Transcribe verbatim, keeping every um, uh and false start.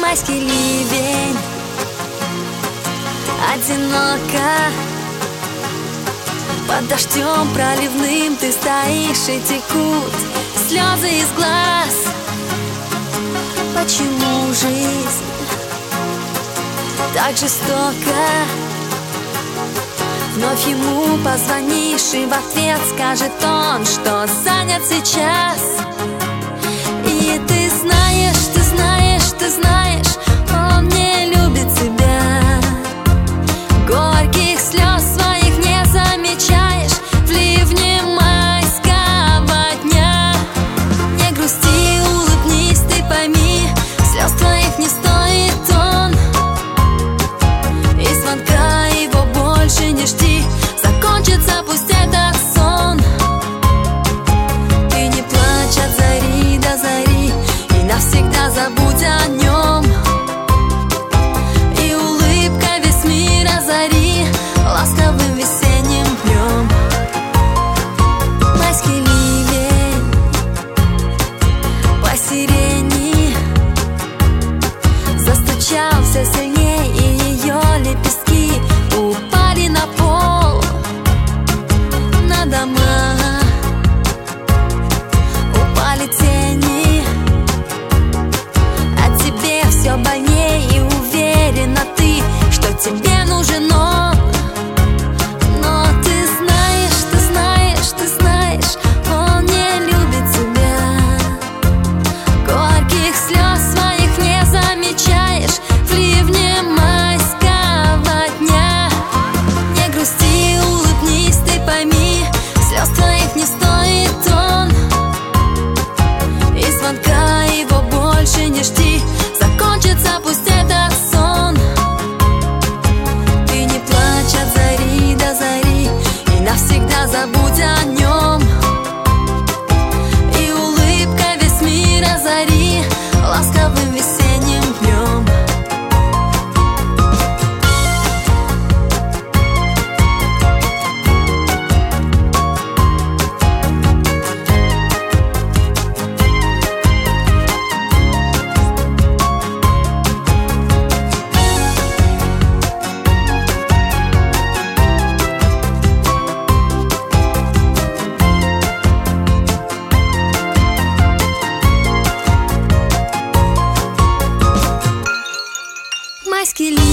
Майский ливень, одиноко под дождем проливным ты стоишь, и текут слезы из глаз. Почему жизнь так жестока? Вновь ему позвонишь, и в ответ скажет он, что занят сейчас. И ты знаешь, ты знаешь, ты знаешь, он не любит тебя. Горьких слез своих не замечаешь в ливне майского дня. Не грусти, улыбнись, ты пойми, слез твоих не стоит он. И звонка его больше не жди, закончится пусть этот сон. Ты не плачь от зари до зари, и навсегда забудь о нем. И улыбка весь мир озари ласковым весенним днем. Майский ливень по сирени застучал все сильнее, и ее лепестки упали на пол, на дома упали тени. А тебе все больнее, и уверена ты, что тебе нужен он. Но ты знаешь, ты знаешь, ты знаешь, он не любит тебя. Горьких слез своих не замечаешь в ливне майского дня. Не грусти, улыбнись, ты пойми, слез твоих не стоит он. И звонка его больше не жди, закончится пусть этот сон. Ты не плачь от зари до зари, и навсегда забудь о нем. И улыбка весь мир озари ласковым весенним днем. Майский ливень.